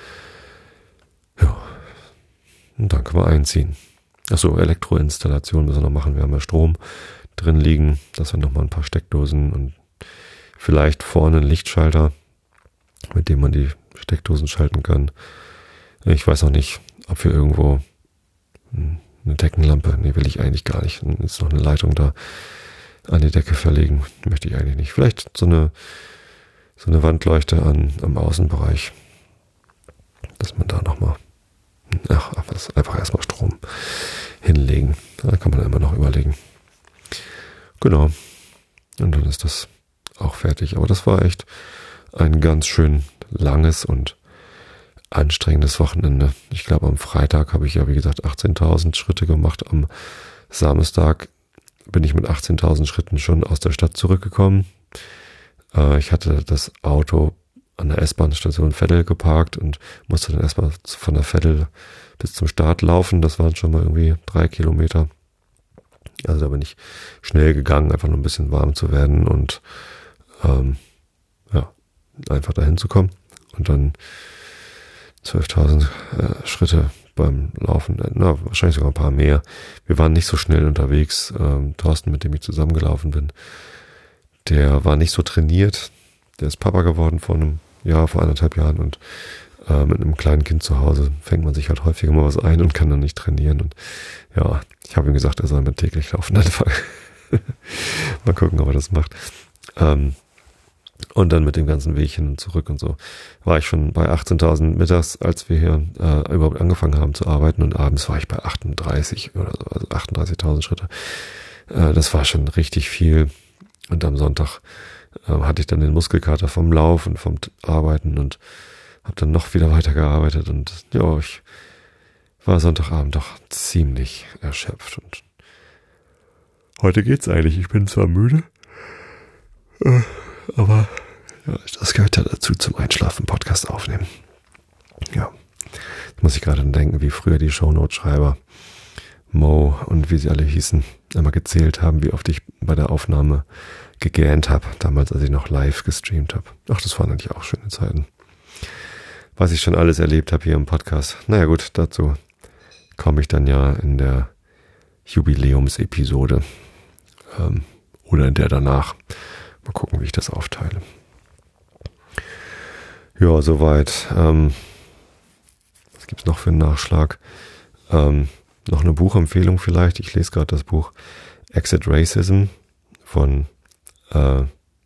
Ja, und dann können wir einziehen. Achso, Elektroinstallation müssen wir noch machen. Wir haben ja Strom drin liegen, dass wir nochmal ein paar Steckdosen und vielleicht vorne einen Lichtschalter, mit dem man die Steckdosen schalten kann. Ich weiß noch nicht, ob wir irgendwo eine Deckenlampe, nee, will ich eigentlich gar nicht. Dann ist noch eine Leitung da an die Decke verlegen, möchte ich eigentlich nicht. Vielleicht so eine so eine Wandleuchte an, am Außenbereich, dass man da nochmal, ach, einfach erstmal Strom hinlegen. Da kann man immer noch überlegen. Genau. Und dann ist das auch fertig. Aber das war echt ein ganz schön langes und anstrengendes Wochenende. Ich glaube, am Freitag habe ich ja, wie gesagt, achtzehntausend Schritte gemacht. Am Samstag bin ich mit achtzehntausend Schritten schon aus der Stadt zurückgekommen. Äh, ich hatte das Auto an der S-Bahn-Station Veddel geparkt und musste dann erstmal von der Veddel bis zum Start laufen. Das waren schon mal irgendwie drei Kilometer. Also da bin ich schnell gegangen, einfach nur ein bisschen warm zu werden und ähm, ja, einfach dahin zu kommen. Und dann zwölftausend äh, Schritte beim Laufen, na, wahrscheinlich sogar ein paar mehr. Wir waren nicht so schnell unterwegs. Ähm, Thorsten, mit dem ich zusammengelaufen bin, der war nicht so trainiert. Der ist Papa geworden vor einem Jahr, vor anderthalb Jahren und äh, mit einem kleinen Kind zu Hause fängt man sich halt häufiger mal was ein und kann dann nicht trainieren. Und ja, ich habe ihm gesagt, er soll mit täglich laufen anfangen. Mal gucken, ob er das macht. Ähm, und dann mit dem ganzen Weg hin und zurück und so war ich schon bei achtzehntausend mittags, als wir hier äh, überhaupt angefangen haben zu arbeiten, und abends war ich bei achtunddreißig oder so, also achtunddreißigtausend Schritte. Äh, das war schon richtig viel. Und am Sonntag äh, hatte ich dann den Muskelkater vom Lauf und vom Arbeiten und habe dann noch wieder weitergearbeitet und ja, ich war Sonntagabend doch ziemlich erschöpft und heute geht's eigentlich. Ich bin zwar müde, äh, aber ja, das gehört ja dazu, zum Einschlafen Podcast aufnehmen. Ja, jetzt muss ich gerade denken, wie früher die Shownote-Schreiber Mo und wie sie alle hießen, immer gezählt haben, wie oft ich bei der Aufnahme gegähnt habe, damals, als ich noch live gestreamt habe. Ach, das waren eigentlich auch schöne Zeiten. Was ich schon alles erlebt habe hier im Podcast. Naja gut, dazu komme ich dann ja in der Jubiläumsepisode ähm, oder in der danach. Mal gucken, wie ich das aufteile. Ja, soweit. Ähm, was gibt's noch für einen Nachschlag? Ähm, noch eine Buchempfehlung vielleicht. Ich lese gerade das Buch Exit Racism von äh,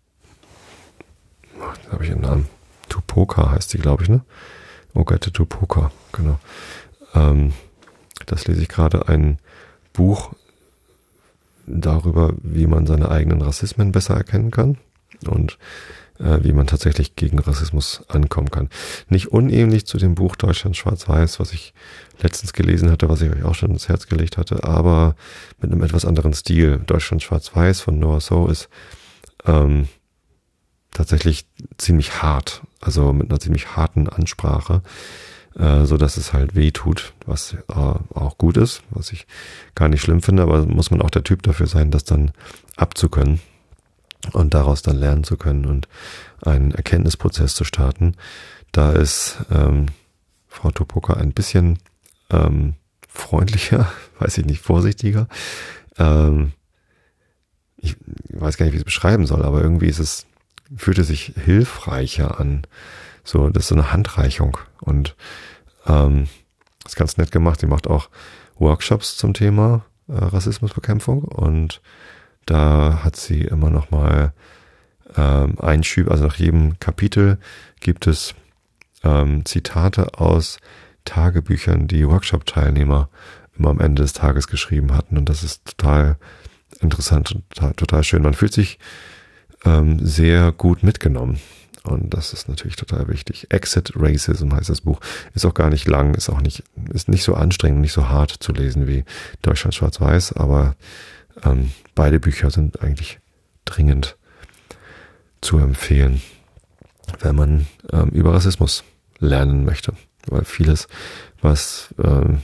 da habe ich einen Namen. Tupoka heißt die, glaube ich, ne? Ogette Tupoka, genau. Ähm, das lese ich gerade, ein Buch darüber, wie man seine eigenen Rassismen besser erkennen kann und äh, wie man tatsächlich gegen Rassismus ankommen kann. Nicht unähnlich zu dem Buch Deutschland schwarz-weiß, was ich letztens gelesen hatte, was ich euch auch schon ins Herz gelegt hatte, aber mit einem etwas anderen Stil. Deutschland schwarz-weiß von Noah So ist ähm, tatsächlich ziemlich hart, also mit einer ziemlich harten Ansprache, äh, so dass es halt weh tut, was äh, auch gut ist, was ich gar nicht schlimm finde, aber muss man auch der Typ dafür sein, das dann abzukönnen und daraus dann lernen zu können und einen Erkenntnisprozess zu starten. Da ist ähm, Frau Tupoka ein bisschen ähm, freundlicher, weiß ich nicht, vorsichtiger. Ähm, ich weiß gar nicht, wie ich es beschreiben soll, aber irgendwie ist es fühlt es sich hilfreicher an. So, das ist so eine Handreichung. Und ähm, ist ganz nett gemacht. Sie macht auch Workshops zum Thema äh, Rassismusbekämpfung. Und da hat sie immer noch mal ähm, Einschübe. Also nach jedem Kapitel gibt es ähm, Zitate aus Tagebüchern, die Workshop-Teilnehmer immer am Ende des Tages geschrieben hatten. Und das ist total interessant und total, total schön. Man fühlt sich ähm, sehr gut mitgenommen. Und das ist natürlich total wichtig. Exit Racism heißt das Buch. Ist auch gar nicht lang, ist auch nicht, ist nicht so anstrengend, nicht so hart zu lesen wie Deutschland schwarz-weiß, aber ähm, beide Bücher sind eigentlich dringend zu empfehlen, wenn man ähm, über Rassismus lernen möchte. Weil vieles, was ähm,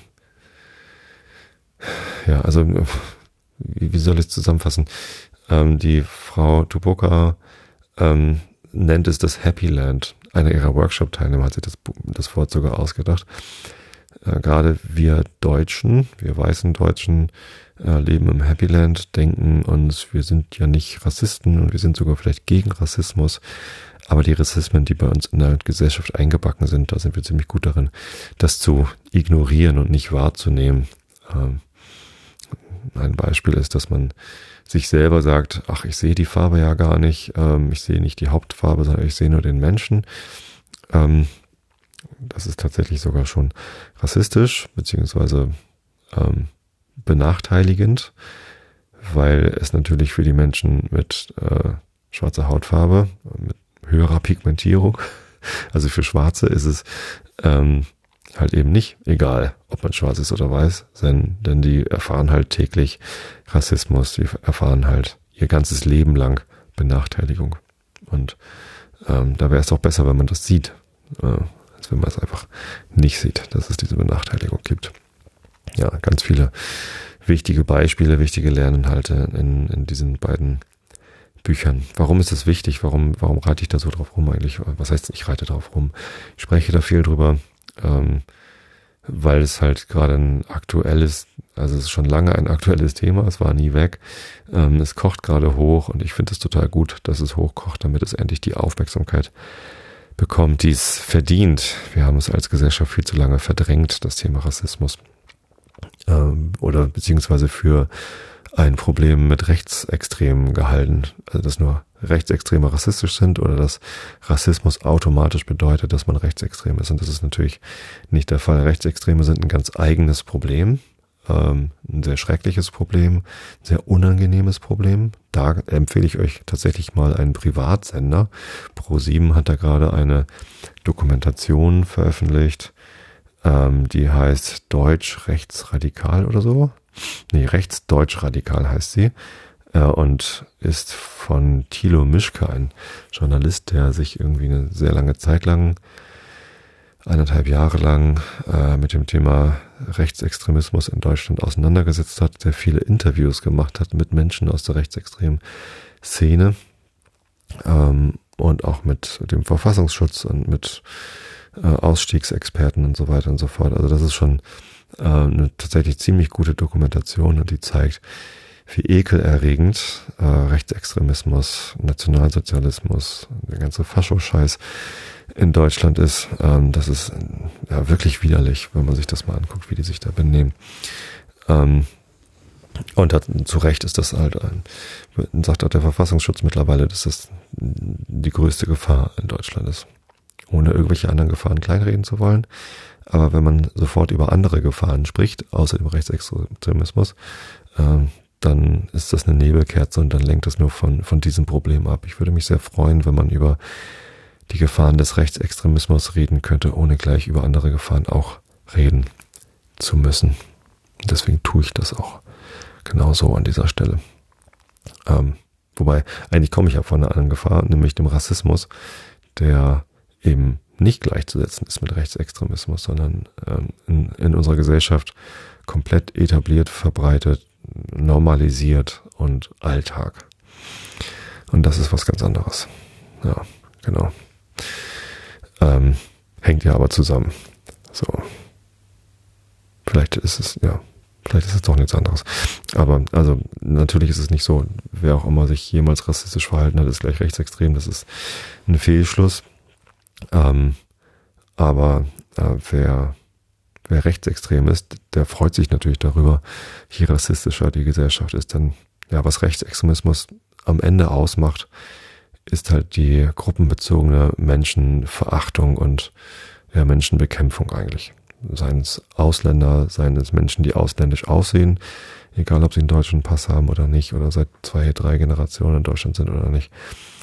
ja, also wie, wie soll ich es zusammenfassen? Ähm, die Frau Tupoka ähm, nennt es das Happy Land. Einer ihrer Workshop-Teilnehmer hat sich das, das Wort sogar ausgedacht. Äh, gerade wir Deutschen, wir weißen Deutschen, äh, leben im Happy Land, denken uns, wir sind ja nicht Rassisten und wir sind sogar vielleicht gegen Rassismus. Aber die Rassismen, die bei uns in der Gesellschaft eingebacken sind, da sind wir ziemlich gut darin, das zu ignorieren und nicht wahrzunehmen. Ähm, ein Beispiel ist, dass man sich selber sagt, ach, ich sehe die Farbe ja gar nicht, ähm, ich sehe nicht die Hauptfarbe, sondern ich sehe nur den Menschen. Ähm, das ist tatsächlich sogar schon rassistisch, beziehungsweise ähm, benachteiligend, weil es natürlich für die Menschen mit äh, schwarze Hautfarbe mit höherer Pigmentierung. Also für Schwarze ist es ähm, halt eben nicht egal, ob man schwarz ist oder weiß, denn, denn die erfahren halt täglich Rassismus, die erfahren halt ihr ganzes Leben lang Benachteiligung. Und ähm, da wäre es doch besser, wenn man das sieht, äh, als wenn man es einfach nicht sieht, dass es diese Benachteiligung gibt. Ja, ganz viele wichtige Beispiele, wichtige Lerninhalte in, in diesen beiden Büchern. Warum ist das wichtig? Warum, warum reite ich da so drauf rum eigentlich? Was heißt, ich reite drauf rum? Ich spreche da viel drüber, ähm, weil es halt gerade ein aktuelles, also es ist schon lange ein aktuelles Thema, es war nie weg. Ähm, es kocht gerade hoch und ich finde es total gut, dass es hochkocht, damit es endlich die Aufmerksamkeit bekommt, die es verdient. Wir haben es als Gesellschaft viel zu lange verdrängt, das Thema Rassismus. Ähm, oder beziehungsweise für ein Problem mit Rechtsextremen gehalten. Also dass nur Rechtsextreme rassistisch sind oder dass Rassismus automatisch bedeutet, dass man rechtsextrem ist. Und das ist natürlich nicht der Fall. Rechtsextreme sind ein ganz eigenes Problem, ähm, ein sehr schreckliches Problem, ein sehr unangenehmes Problem. Da empfehle ich euch tatsächlich mal einen Privatsender. ProSieben hat da gerade eine Dokumentation veröffentlicht, ähm, die heißt Deutsch Rechtsradikal oder so. Nee, Rechtsdeutsch-Radikal heißt sie äh, und ist von Thilo Mischke, ein Journalist, der sich irgendwie eine sehr lange Zeit lang, eineinhalb Jahre lang äh, mit dem Thema Rechtsextremismus in Deutschland auseinandergesetzt hat, der viele Interviews gemacht hat mit Menschen aus der rechtsextremen Szene ähm, und auch mit dem Verfassungsschutz und mit äh, Ausstiegsexperten und so weiter und so fort. Also das ist schon eine tatsächlich ziemlich gute Dokumentation und die zeigt, wie ekelerregend äh, Rechtsextremismus, Nationalsozialismus, der ganze Fascho-Scheiß in Deutschland ist. Ähm, das ist ja wirklich widerlich, wenn man sich das mal anguckt, wie die sich da benehmen. Ähm, und hat, zu Recht ist das halt ein, sagt auch der Verfassungsschutz mittlerweile, dass das die größte Gefahr in Deutschland ist. Ohne irgendwelche anderen Gefahren kleinreden zu wollen. Aber wenn man sofort über andere Gefahren spricht, außer dem Rechtsextremismus, äh, dann ist das eine Nebelkerze und dann lenkt es nur von, von diesem Problem ab. Ich würde mich sehr freuen, wenn man über die Gefahren des Rechtsextremismus reden könnte, ohne gleich über andere Gefahren auch reden zu müssen. Deswegen tue ich das auch genauso an dieser Stelle. Ähm, wobei, eigentlich komme ich ja von einer anderen Gefahr, nämlich dem Rassismus, der eben nicht gleichzusetzen ist mit Rechtsextremismus, sondern ähm, in, in unserer Gesellschaft komplett etabliert, verbreitet, normalisiert und Alltag. Und das ist was ganz anderes. Ja, genau. Ähm, hängt ja aber zusammen. So. Vielleicht ist es, ja, vielleicht ist es doch nichts anderes. Aber, also, natürlich ist es nicht so, wer auch immer sich jemals rassistisch verhalten hat, ist gleich rechtsextrem. Das ist ein Fehlschluss. Ähm, aber äh, wer, wer rechtsextrem ist, der freut sich natürlich darüber, je rassistischer die Gesellschaft ist. Denn ja, was Rechtsextremismus am Ende ausmacht, ist halt die gruppenbezogene Menschenverachtung und ja, Menschenbekämpfung eigentlich. Seien es Ausländer, seien es Menschen, die ausländisch aussehen, egal ob sie einen deutschen Pass haben oder nicht, oder seit zwei, drei Generationen in Deutschland sind oder nicht.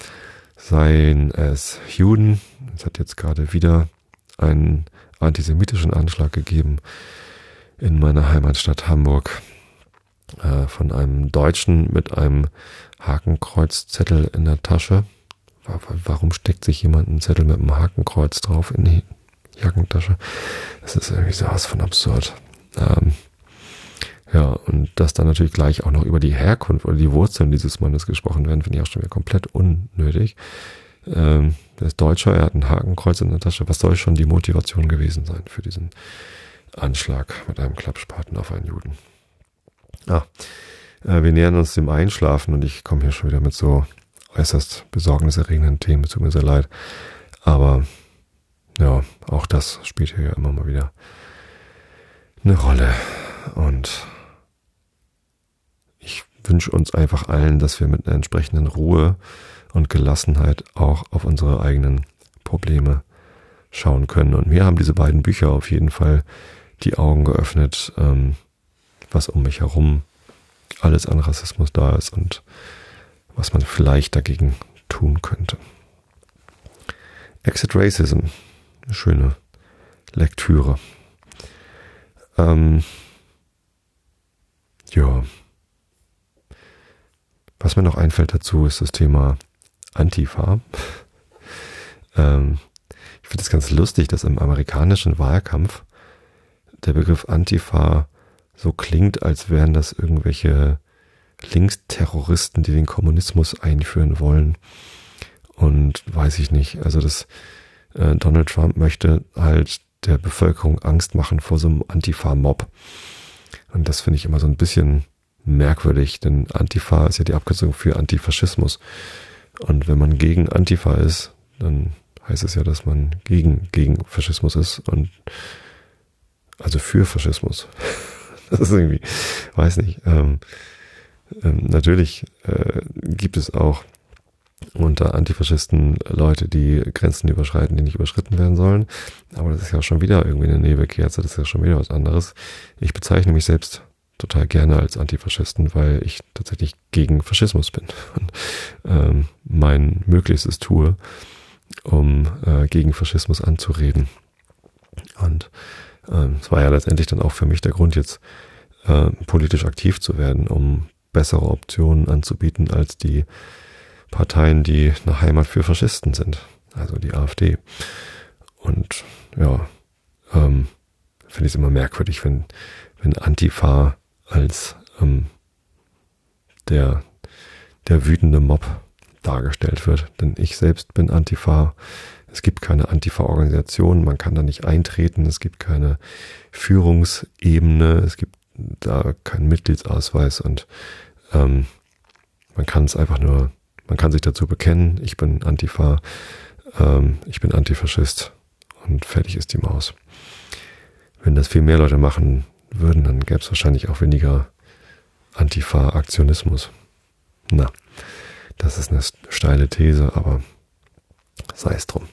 Seien es Juden, es hat jetzt gerade wieder einen antisemitischen Anschlag gegeben in meiner Heimatstadt Hamburg äh, von einem Deutschen mit einem Hakenkreuzzettel in der Tasche. Warum steckt sich jemand einen Zettel mit einem Hakenkreuz drauf in die Jackentasche? Das ist irgendwie sowas von absurd. Ähm, ja, und dass dann natürlich gleich auch noch über die Herkunft oder die Wurzeln dieses Mannes gesprochen werden, finde ich auch schon wieder komplett unnötig. Ähm, der ist Deutscher, er hat ein Hakenkreuz in der Tasche. Was soll schon die Motivation gewesen sein für diesen Anschlag mit einem Klappspaten auf einen Juden? Ah, äh, wir nähern uns dem Einschlafen und ich komme hier schon wieder mit so äußerst besorgniserregenden Themen. Es tut mir sehr leid. Aber ja, auch das spielt hier ja immer mal wieder eine Rolle. Und ich wünsche uns einfach allen, dass wir mit einer entsprechenden Ruhe und Gelassenheit auch auf unsere eigenen Probleme schauen können. Und mir haben diese beiden Bücher auf jeden Fall die Augen geöffnet, ähm, was um mich herum alles an Rassismus da ist und was man vielleicht dagegen tun könnte. Exit Racism, eine schöne Lektüre. Ähm, ja. Was mir noch einfällt dazu, ist das Thema Antifa. ähm, ich finde es ganz lustig, dass im amerikanischen Wahlkampf der Begriff Antifa so klingt, als wären das irgendwelche Linksterroristen, die den Kommunismus einführen wollen. Und weiß ich nicht, also das äh, Donald Trump möchte halt der Bevölkerung Angst machen vor so einem Antifa-Mob. Und das finde ich immer so ein bisschen merkwürdig, denn Antifa ist ja die Abkürzung für Antifaschismus. Und wenn man gegen Antifa ist, dann heißt es ja, dass man gegen, gegen Faschismus ist und also für Faschismus. Das ist irgendwie, weiß nicht. Ähm, ähm, natürlich äh, gibt es auch unter Antifaschisten Leute, die Grenzen überschreiten, die nicht überschritten werden sollen. Aber das ist ja schon wieder irgendwie eine Nebelkerze, das ist ja schon wieder was anderes. Ich bezeichne mich selbst total gerne als Antifaschisten, weil ich tatsächlich gegen Faschismus bin und ähm, mein Möglichstes tue, um äh, gegen Faschismus anzureden. Und ähm, es war ja letztendlich dann auch für mich der Grund, jetzt äh, politisch aktiv zu werden, um bessere Optionen anzubieten als die Parteien, die eine Heimat für Faschisten sind, also die AfD. Und ja, ähm, finde ich es immer merkwürdig, wenn, wenn Antifa als ähm, der, der wütende Mob dargestellt wird. Denn ich selbst bin Antifa. Es gibt keine Antifa-Organisation, man kann da nicht eintreten, es gibt keine Führungsebene, es gibt da keinen Mitgliedsausweis und ähm, man kann es einfach nur, man kann sich dazu bekennen, ich bin Antifa, ähm, ich bin Antifaschist und fertig ist die Maus. Wenn das viel mehr Leute machen würden, dann gäbe es wahrscheinlich auch weniger Antifa-Aktionismus. Na, das ist eine steile These, aber sei es drum.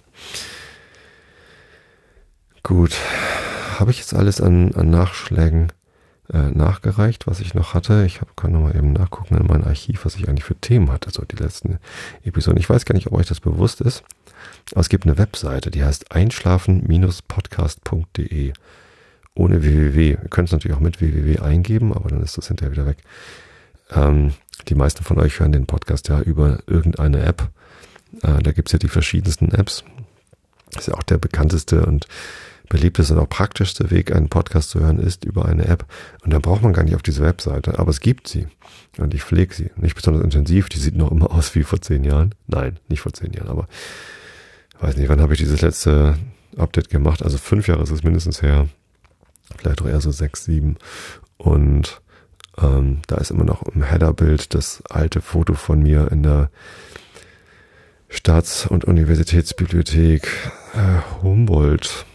Gut, habe ich jetzt alles an, an Nachschlägen äh, nachgereicht, was ich noch hatte? Ich hab, kann nochmal eben nachgucken in mein Archiv, was ich eigentlich für Themen hatte, so die letzten Episoden. Ich weiß gar nicht, ob euch das bewusst ist, aber es gibt eine Webseite, die heißt einschlafen Bindestrich podcast Punkt de. Ohne www. Ihr könnt es natürlich auch mit www eingeben, aber dann ist das hinterher wieder weg. Ähm, die meisten von euch hören den Podcast ja über irgendeine App. Äh, da gibt es ja die verschiedensten Apps. Das ist ja auch der bekannteste und beliebteste und auch praktischste Weg, einen Podcast zu hören, ist über eine App. Und da braucht man gar nicht auf diese Webseite, aber es gibt sie. Und ich pflege sie. Nicht besonders intensiv, die sieht noch immer aus wie vor zehn Jahren. Nein, nicht vor zehn Jahren, aber ich weiß nicht, wann habe ich dieses letzte Update gemacht? Also fünf Jahre ist es mindestens her. Vielleicht auch eher so sechs, sieben. Und ähm, da ist immer noch im Header-Bild das alte Foto von mir in der Staats- und Universitätsbibliothek äh, Humboldt.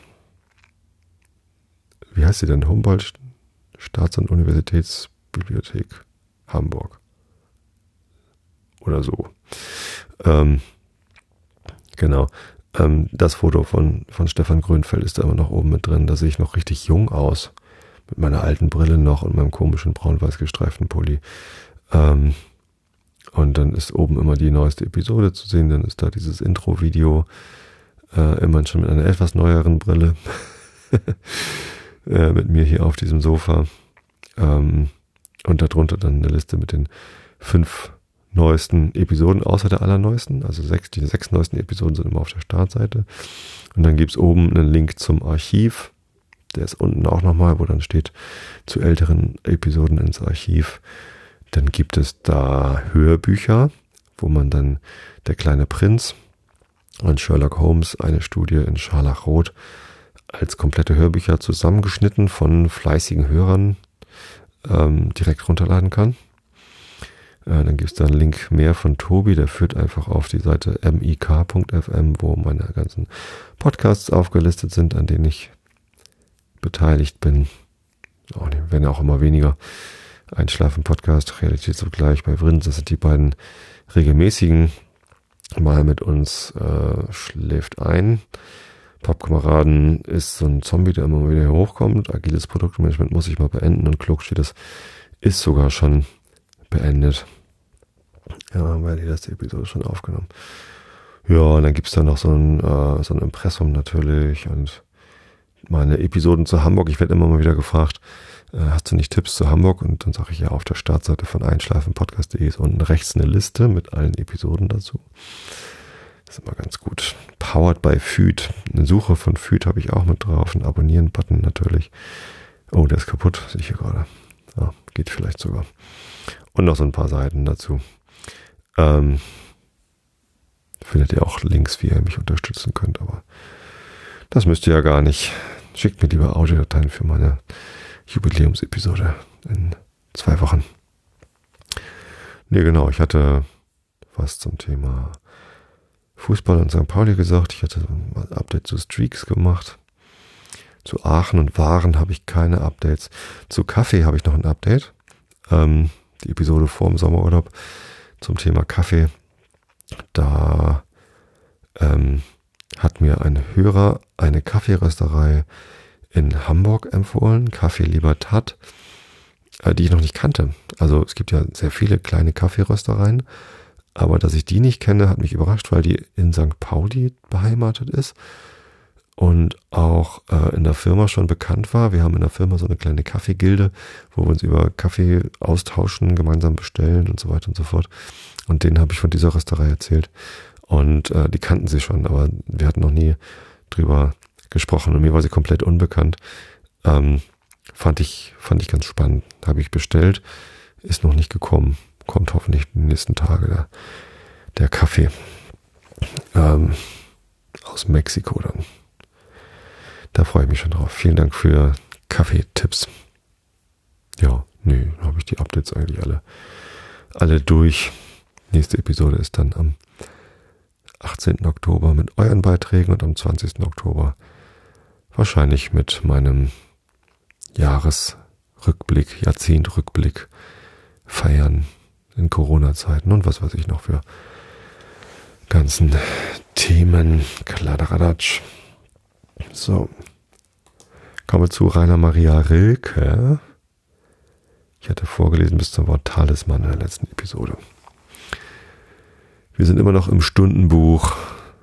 Wie heißt sie denn? Humboldt Staats- und Universitätsbibliothek Hamburg. Oder so. Ähm, genau. Ähm, das Foto von, von Stefan Grönfeld ist da immer noch oben mit drin. Da sehe ich noch richtig jung aus. Mit meiner alten Brille noch und meinem komischen braun-weiß gestreiften Pulli. Ähm, und dann ist oben immer die neueste Episode zu sehen. Dann ist da dieses Intro-Video. Äh, immerhin schon mit einer etwas neueren Brille. äh, mit mir hier auf diesem Sofa. Ähm, und darunter dann eine Liste mit den fünf neuesten Episoden, außer der allerneuesten. Also sechs, die sechs neuesten Episoden sind immer auf der Startseite. Und dann gibt's oben einen Link zum Archiv. Der ist unten auch nochmal, wo dann steht, zu älteren Episoden ins Archiv. Dann gibt es da Hörbücher, wo man dann Der kleine Prinz und Sherlock Holmes, eine Studie in Scharlachrot, als komplette Hörbücher zusammengeschnitten von fleißigen Hörern ähm, direkt runterladen kann. Äh, dann gibt es da einen Link mehr von Tobi, der führt einfach auf die Seite mik Punkt f m, wo meine ganzen Podcasts aufgelistet sind, an denen ich beteiligt bin. Oh, die werden auch immer weniger. Einschlafen-Podcast, Realitätsabgleich bei Vrinz, das sind die beiden regelmäßigen. Mal mit uns äh, schläft ein. Pappkameraden ist so ein Zombie, der immer wieder hochkommt. Agiles Produktmanagement muss ich mal beenden und klug steht, das ist sogar schon beendet. Ja, haben wir die letzte Episode schon aufgenommen. Ja, und dann gibt's da noch so ein, äh, so ein Impressum natürlich und meine Episoden zu Hamburg. Ich werde immer mal wieder gefragt, äh, hast du nicht Tipps zu Hamburg? Und dann sage ich ja, auf der Startseite von einschlafenpodcast punkt de ist unten rechts eine Liste mit allen Episoden dazu. Das ist immer ganz gut. Powered by Food. Eine Suche von Food habe ich auch mit drauf. Ein Abonnieren-Button natürlich. Oh, der ist kaputt, sehe ich hier gerade. Ja, geht vielleicht sogar. Und noch so ein paar Seiten dazu. Ähm, findet ihr auch Links, wie ihr mich unterstützen könnt, aber das müsst ihr ja gar nicht. Schickt mir lieber Audiodateien für meine Jubiläumsepisode in zwei Wochen. Nee, genau, ich hatte was zum Thema Fußball und Sankt Pauli gesagt. Ich hatte ein Update zu Streaks gemacht. Zu Aachen und Waren habe ich keine Updates. Zu Kaffee habe ich noch ein Update. Ähm, die Episode vor dem Sommerurlaub zum Thema Kaffee. Da ähm, hat mir ein Hörer eine Kaffeerösterei in Hamburg empfohlen, Café Libertad, äh, die ich noch nicht kannte. Also es gibt ja sehr viele kleine Kaffeeröstereien, aber dass ich die nicht kenne, hat mich überrascht, weil die in Sankt Pauli beheimatet ist und auch äh, in der Firma schon bekannt war. Wir haben in der Firma so eine kleine Kaffeegilde, wo wir uns über Kaffee austauschen, gemeinsam bestellen und so weiter und so fort. Und denen habe ich von dieser Rösterei erzählt. Und äh, die kannten sie schon, aber wir hatten noch nie drüber gesprochen. Und mir war sie komplett unbekannt. Ähm, fand ich, fand ich ganz spannend. Habe ich bestellt, ist noch nicht gekommen. Kommt hoffentlich in den nächsten Tagen der, der Kaffee ähm, aus Mexiko dann. Da freue ich mich schon drauf. Vielen Dank für Kaffeetipps. Ja, nee, dann habe ich die Updates eigentlich alle, alle durch. Nächste Episode ist dann am achtzehnten Oktober mit euren Beiträgen und am zwanzigsten Oktober wahrscheinlich mit meinem Jahresrückblick, Jahrzehntrückblick feiern in Corona-Zeiten und was weiß ich noch für ganzen Themen. Kladderadatsch. So, kommen wir zu Rainer Maria Rilke. Ich hatte vorgelesen bis zum Wort Talisman in der letzten Episode. Wir sind immer noch im Stundenbuch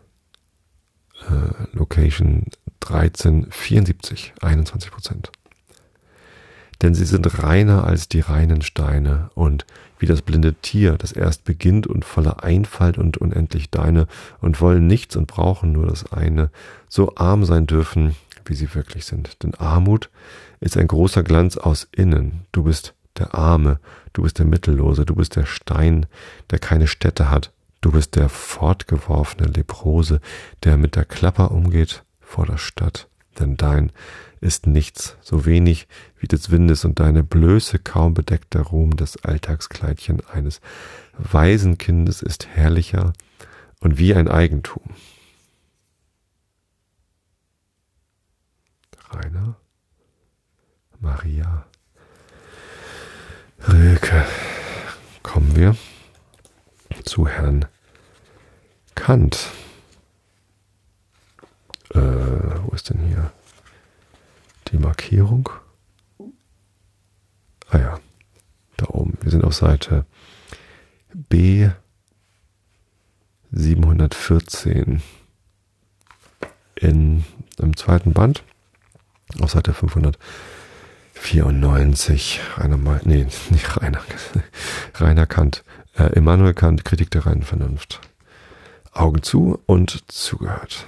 äh, Location dreizehn vierundsiebzig, einundzwanzig Prozent. Denn sie sind reiner als die reinen Steine und wie das blinde Tier, das erst beginnt und voller Einfalt und unendlich deine und wollen nichts und brauchen nur das eine, so arm sein dürfen, wie sie wirklich sind. Denn Armut ist ein großer Glanz aus innen. Du bist der Arme, du bist der Mittellose, du bist der Stein, der keine Stätte hat. Du bist der fortgeworfene Leprose, der mit der Klapper umgeht vor der Stadt. Denn dein ist nichts, so wenig wie des Windes und deine Blöße kaum bedeckter Ruhm, das Alltagskleidchen eines Waisenkindes ist herrlicher und wie ein Eigentum. Rainer Maria Rilke. Kommen wir zu Herrn Kant. Äh, wo ist denn hier die Markierung? Ah ja, da oben. Wir sind auf Seite B siebenhundertvierzehn in, im zweiten Band, auf Seite fünfhundertvierundneunzig. Rainer, nee, nicht Rainer, Rainer Kant. Äh, Immanuel Kant, Kritik der reinen Vernunft. Augen zu und zugehört.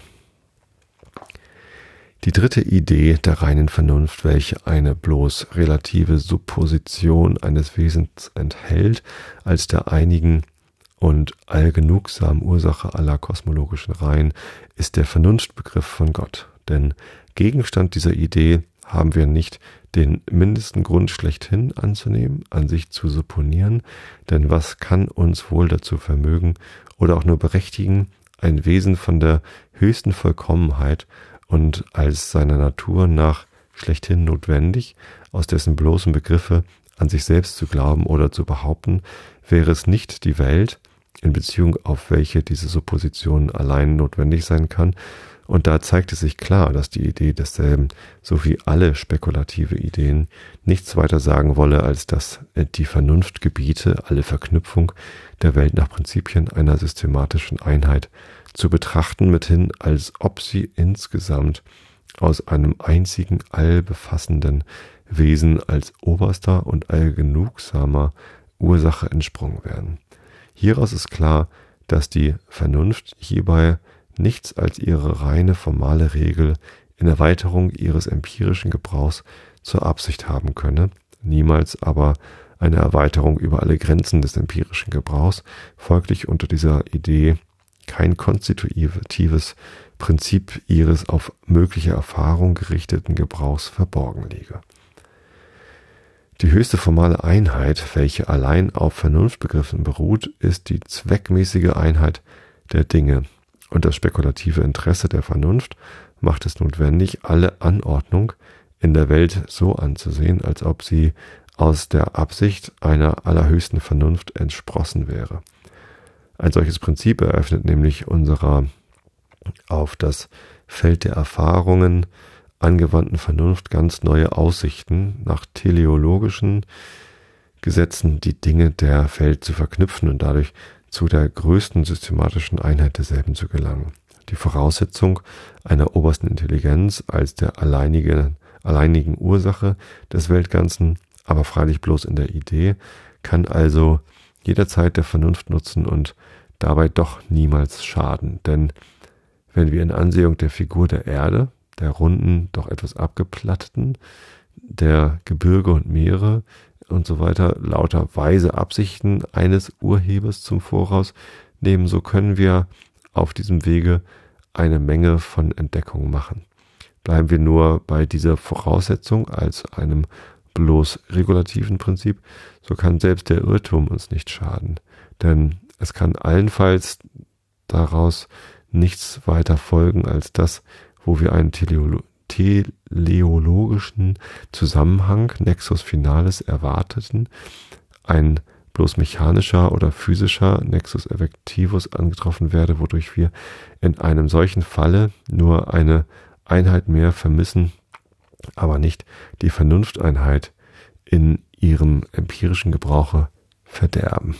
Die dritte Idee der reinen Vernunft, welche eine bloß relative Supposition eines Wesens enthält, als der einigen und allgenugsamen Ursache aller kosmologischen Reihen, ist der Vernunftbegriff von Gott. Denn Gegenstand dieser Idee haben wir nicht den mindesten Grund schlechthin anzunehmen, an sich zu supponieren, denn was kann uns wohl dazu vermögen oder auch nur berechtigen, ein Wesen von der höchsten Vollkommenheit und als seiner Natur nach schlechthin notwendig, aus dessen bloßen Begriffe an sich selbst zu glauben oder zu behaupten, wäre es nicht die Welt, in Beziehung auf welche diese Supposition allein notwendig sein kann, Und da zeigt es sich klar, dass die Idee desselben, so wie alle spekulative Ideen, nichts weiter sagen wolle, als dass die Vernunft gebiete, alle Verknüpfung der Welt nach Prinzipien einer systematischen Einheit zu betrachten, mithin als ob sie insgesamt aus einem einzigen allbefassenden Wesen als oberster und allgenugsamer Ursache entsprungen werden. Hieraus ist klar, dass die Vernunft hierbei nichts als ihre reine formale Regel in Erweiterung ihres empirischen Gebrauchs zur Absicht haben könne, niemals aber eine Erweiterung über alle Grenzen des empirischen Gebrauchs, folglich unter dieser Idee kein konstitutives Prinzip ihres auf mögliche Erfahrung gerichteten Gebrauchs verborgen liege. Die höchste formale Einheit, welche allein auf Vernunftbegriffen beruht, ist die zweckmäßige Einheit der Dinge. Und das spekulative Interesse der Vernunft macht es notwendig, alle Anordnung in der Welt so anzusehen, als ob sie aus der Absicht einer allerhöchsten Vernunft entsprossen wäre. Ein solches Prinzip eröffnet nämlich unserer auf das Feld der Erfahrungen angewandten Vernunft ganz neue Aussichten, nach teleologischen Gesetzen die Dinge der Welt zu verknüpfen und dadurch zu der größten systematischen Einheit derselben zu gelangen. Die Voraussetzung einer obersten Intelligenz als der alleinige, alleinigen Ursache des Weltganzen, aber freilich bloß in der Idee, kann also jederzeit der Vernunft nutzen und dabei doch niemals schaden. Denn wenn wir in Ansehung der Figur der Erde, der runden, doch etwas abgeplatteten, der Gebirge und Meere und so weiter lauter weise Absichten eines Urhebers zum Voraus nehmen, so können wir auf diesem Wege eine Menge von Entdeckungen machen. Bleiben wir nur bei dieser Voraussetzung als einem bloß regulativen Prinzip, so kann selbst der Irrtum uns nicht schaden, denn es kann allenfalls daraus nichts weiter folgen als das, wo wir einen Teleolo- teleologischen Zusammenhang, Nexus Finalis, erwarteten, ein bloß mechanischer oder physischer Nexus Effectivus angetroffen werde, wodurch wir in einem solchen Falle nur eine Einheit mehr vermissen, aber nicht die Vernunfteinheit in ihrem empirischen Gebrauche verderben.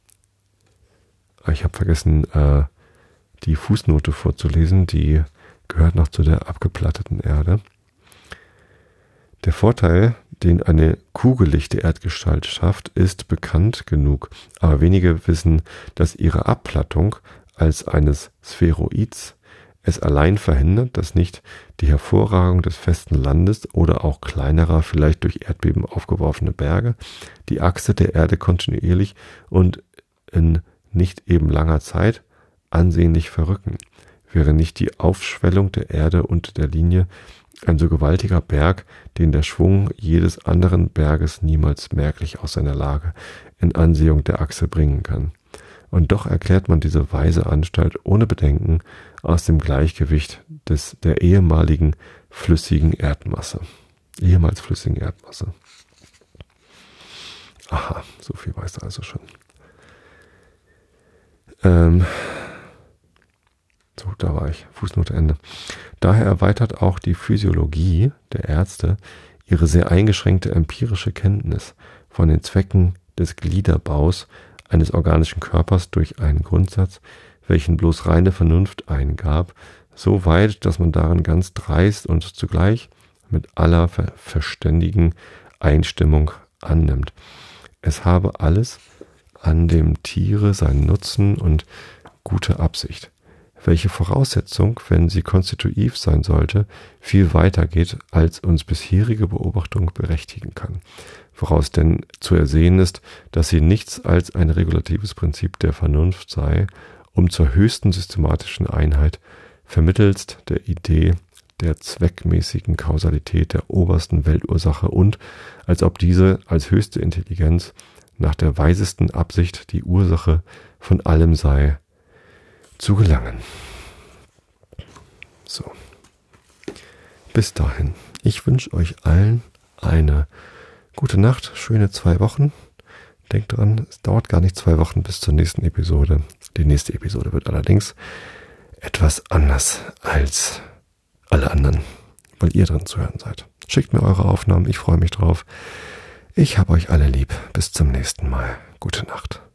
Ich habe vergessen, äh, die Fußnote vorzulesen, die gehört noch zu der abgeplatteten Erde. Der Vorteil, den eine kugelichte Erdgestalt schafft, ist bekannt genug, aber wenige wissen, dass ihre Abplattung als eines Spheroids es allein verhindert, dass nicht die Hervorragung des festen Landes oder auch kleinerer, vielleicht durch Erdbeben aufgeworfene Berge, die Achse der Erde kontinuierlich und in nicht eben langer Zeit ansehnlich verrücken. Wäre nicht die Aufschwellung der Erde unter der Linie ein so gewaltiger Berg, den der Schwung jedes anderen Berges niemals merklich aus seiner Lage in Ansehung der Achse bringen kann. Und doch erklärt man diese weise Anstalt ohne Bedenken aus dem Gleichgewicht des der ehemaligen flüssigen Erdmasse. Ehemals flüssigen Erdmasse. Aha, so viel weiß er also schon. Ähm, so, da war ich. Fußnote Ende. Daher erweitert auch die Physiologie der Ärzte ihre sehr eingeschränkte empirische Kenntnis von den Zwecken des Gliederbaus eines organischen Körpers durch einen Grundsatz, welchen bloß reine Vernunft eingab, so weit, dass man darin ganz dreist und zugleich mit aller ver- verständigen Einstimmung annimmt. Es habe alles an dem Tiere seinen Nutzen und gute Absicht, welche Voraussetzung, wenn sie konstitutiv sein sollte, viel weiter geht, als uns bisherige Beobachtung berechtigen kann. Woraus denn zu ersehen ist, dass sie nichts als ein regulatives Prinzip der Vernunft sei, um zur höchsten systematischen Einheit vermittelst der Idee der zweckmäßigen Kausalität der obersten Weltursache und als ob diese als höchste Intelligenz nach der weisesten Absicht die Ursache von allem sei, zu gelangen. So. Bis dahin. Ich wünsche euch allen eine gute Nacht, schöne zwei Wochen. Denkt dran, es dauert gar nicht zwei Wochen bis zur nächsten Episode. Die nächste Episode wird allerdings etwas anders als alle anderen, weil ihr drin zu hören seid. Schickt mir eure Aufnahmen, ich freue mich drauf. Ich hab euch alle lieb. Bis zum nächsten Mal. Gute Nacht.